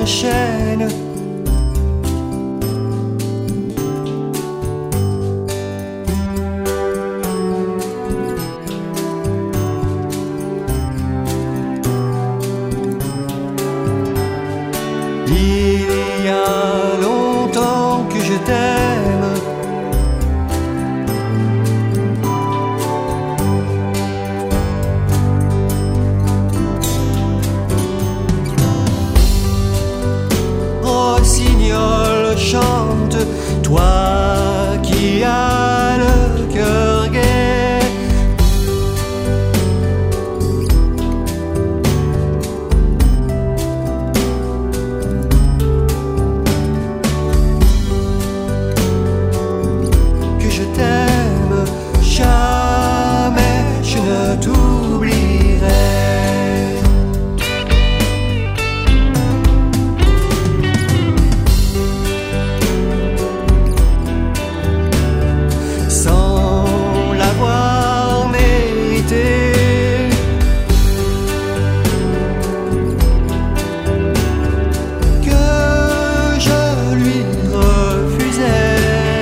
chaîne. Il y a longtemps que je t'aime. Rossignol chante, toi qui as le cœur gai. Que je t'aime, jamais je ne t'oublierai. Sans l'avoir mérité, que je lui refusais.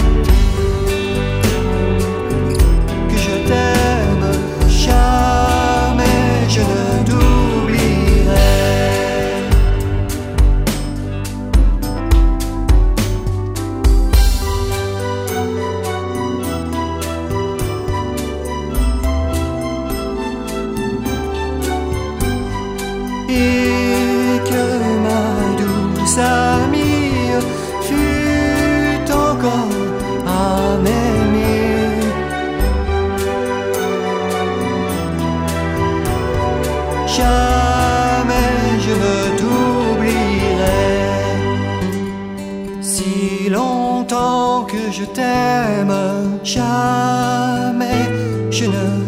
Que je t'aime, jamais je ne t'oublierai. Et que ma douce amie fut encore à m'aimer. Jamais je ne t'oublierai. Si longtemps que je t'aime, jamais je ne